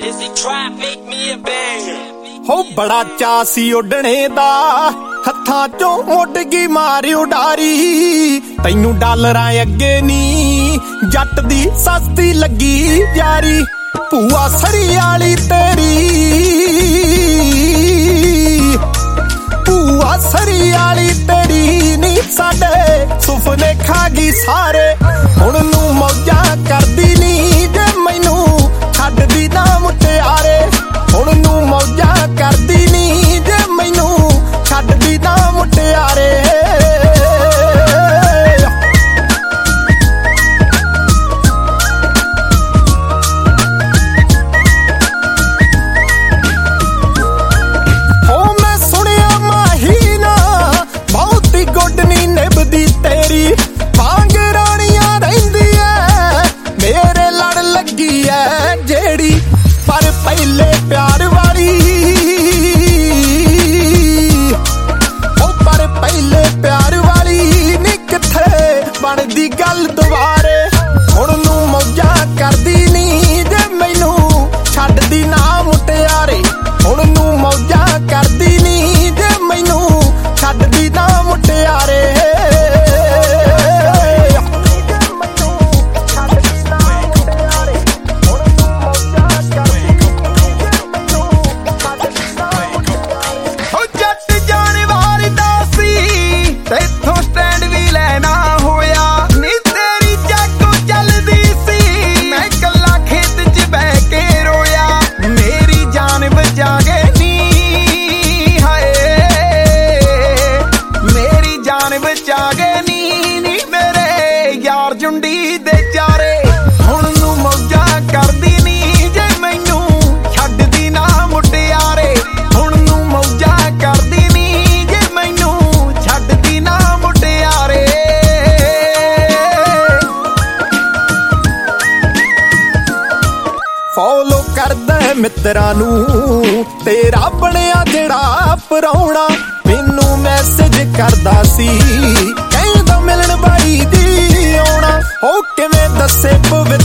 ਹੋ ਬੜਾ ਚਾਅ ਸੀ ਉੱਡਣੇ ਦਾ, ਹੱਥਾਂ ਚੋਂ ਉੱਡ ਗਈ ਮਾਰ ਉਡਾਰੀ। ਤੈਨੂੰ ਡਾਲਰਾਂ ਅੱਗੇ ਨੀ ਜੱਟ ਦੀ ਸਸਤੀ ਲੱਗੀ ਯਾਰੀ। ਭੂਆ ਸਰੀ ਵਾਲੀ ਤੇਰੀ, ਭੂਆ ਸਰੀ ਵਾਲੀ ਤੇਰੀ ਨੀ ਸਾਡੇ ਸੁਪਨੇ ਖਾ ਗਈ ਸਾਰੇ। ਹੁਣ ਨੂੰ ਮੌਜਾਂ ਕਰਦੀ ਨੀ ਜੇ ਮੈਨੂੰ ਛੱਡਦੀ ਨਾ ਮੁਟਿਆਰੇ। ਹੁਣ ਨੂੰ ਮੌਜਾਂ ਕਰਦੀ ਨੀ ਜੇ ਮੈਨੂੰ ਛੱਡਦੀ ਨਾ ਮੁਟਿਆਰੇ। ਪਰ ਪਹਿਲੇ ਪਿਆਰ ਵਾਲੀ, ਉਹ ਪਰ ਪਹਿਲੇ ਪਿਆਰ ਵਾਲੀ ਨੀ ਕਿੱਥੇ ਬਣਦੀ ਗੱਲ ਦੁਬਾਰੇ। ਹੁਣ ਨੂੰ ਮੌਜਾਂ ਕਰਦੀ ਨੀ ਜੇ ਮੈਨੂੰ ਛੱਡਦੀ ਨਾ ਮੁਟਿਆਰੇ। ਹੁਣ ਨੂੰ ਮੌਜਾਂ ਕਰਦੀ ਨੀ ਜੇ ਮੈਨੂੰ ਛੱਡਦੀ ਨਾ ਮੁਟਿਆਰੇ। ਜੁੰਡੀ ਦੇ ਚਾਰੇ ਹੁਣ ਨੂੰ ਮੌਜਾਂ ਕਰਦੀ ਨੀ ਜੇ ਮੈਨੂੰ ਛੱਡਦੀ ਨਾ ਮੁਟਿਆਰੇ। ਹੁਣ ਨੂੰ ਮੌਜਾਂ ਕਰਦੀ ਨੀ ਜੇ ਮੈਨੂੰ ਛੱਡਦੀ ਨਾ ਮੁਟਿਆਰੇ। ਫੋਲੋ ਕਰਦਾ ਮਿੱਤਰਾਂ ਨੂੰ ਤੇਰਾ ਬਣਿਆ ਜਿਹੜਾ ਪਰਾਉਣਾ। ਮੈਨੂੰ ਮੈਸੇਜ ਕਰਦਾ ਸੀ ਕਹਿੰਦਾ ਮਿਲਣ ਬਾਈ ਦੀ ਆਉਣਾ। ਉਹ ਕਿਵੇਂ ਦੱਸੇ ਪਵੇ